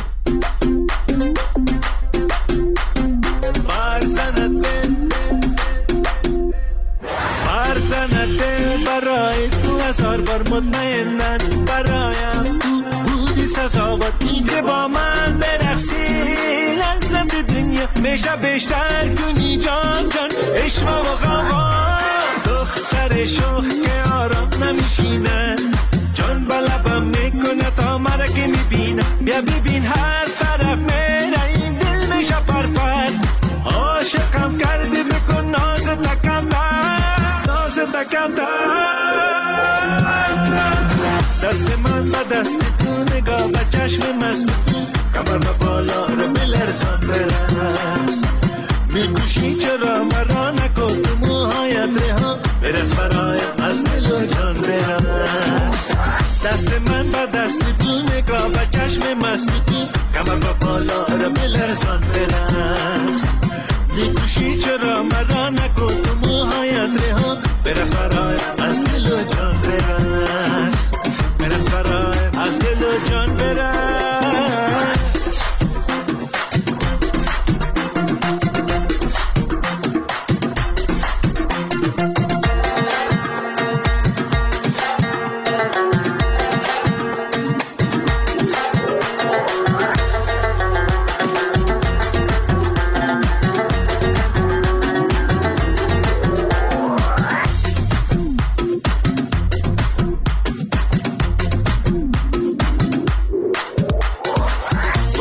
فرزند دل برای تو هزار بار مطمئنن برایم بودی سزاوات که با من برقصی لذت دنیا میشه بیشتر کنی جان جان عشق و غوا دختر شوخ که آرام نمیشینه جان بلبم میکنه تا مرا که میبینه بیا ببین هر طرف میره این دل میشه پرپر عاشقم کردی بکن ناز تکم ناز تکم دست من با دست تو نگاه با چشم مست کمر با بالا رو بلرزان برس میکوشی چرا مرا نکن تو موهایت رها برس برایم از دل و جان برس دست من با دست تو نگاه با چشم مست کمر با بالا رو بلرزان برس میکوشی چرا مرا نکن تو موهایت رها برس برایم از دل و جان برس برس برایم از دل و جان برس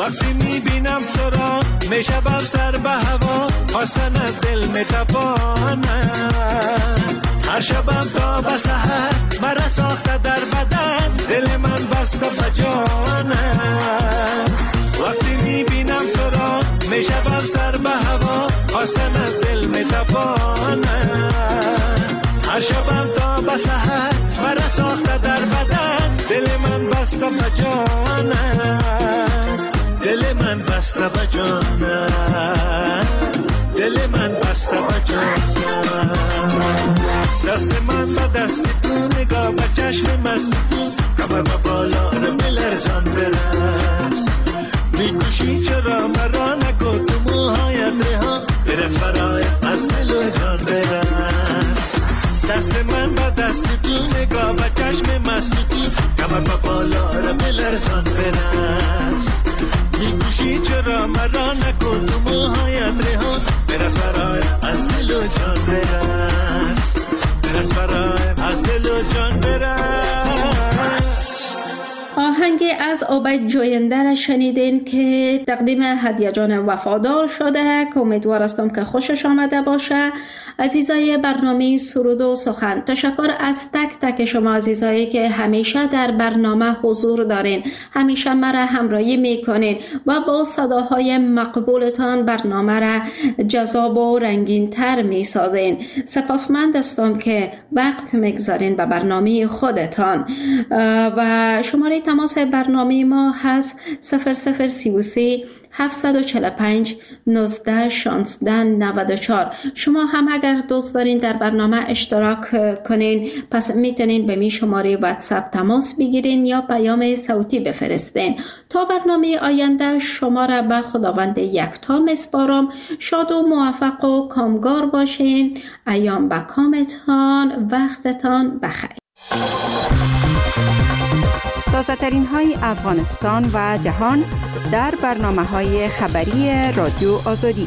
وقتی میبینم تو را میشبم سر به هوا خواستن از دل میتپانه هر شبم تا به سحر مرا ساخته در بدن دل من بسته به جانه وقتی میبینم تو را میشبم سر به هوا خواستن از دل میتپانه هر شبم تا به سحر مرا ساخته در بدن دل من بسته به جانه دل من بسته به جانه دل من بسته به جانه دست من به دست تو نگاه به چشم مست تو کمر به بالا رو بلرزان برست میکشی چرا مرا نکو تو موهایت رها برس برای از دل و جان برست دست من به دست تو نگاه به چشم مست تو کمر به بالا رو بلرزان برست میکشی چرا مرا نکن تو موهایت رها برس برای از دل و جان برس برس برای از دل و جان برس.
آهنگ از عابد جوینده را شنیدین که تقدیم هدیه جان وفادار شده که امیدوار هستم که خوشش آمده باشه. عزیزای برنامه سرود و سخن، تشکر از تک تک شما عزیزایی که همیشه در برنامه حضور دارین، همیشه مرا همراهی میکنین و با صداهای مقبولتان برنامه را جذاب و رنگین تر میسازین. سپاسمند هستم که وقت میگذارین به برنامه خودتان. و شماره تماس برنامه ما هست صفر صفر سی و سه هفتصد و چهل و پنج نوزده شانزده نود و چهار. شما هم اگر دوست دارین در برنامه اشتراک کنین پس میتونین به می شماره واتساپ تماس بگیرین یا پیام صوتی بفرستین. تا برنامه آینده شما را به خداوند یکتا میسپارم. شاد و موفق و کامگار باشین. ایام به کامتان، وقتتان بخیر.
تازه ترین های افغانستان و جهان در برنامه های خبری رادیو آزادی.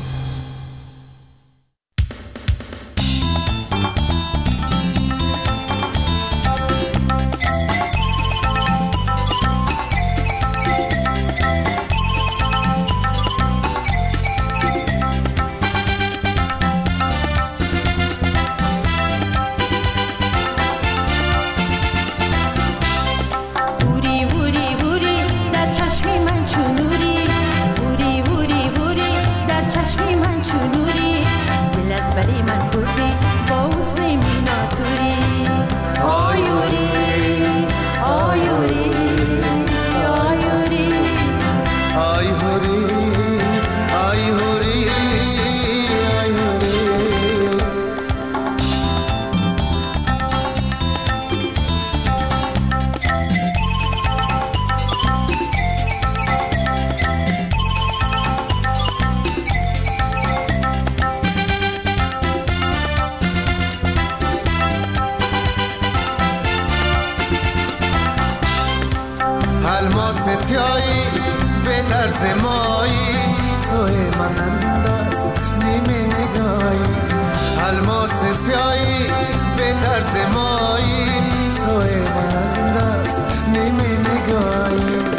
الماس سیایی به طرز مایی سوی من انداز نیمه نگاهی الماس سیایی به طرز مایی سوی من انداز نیمه نگاهی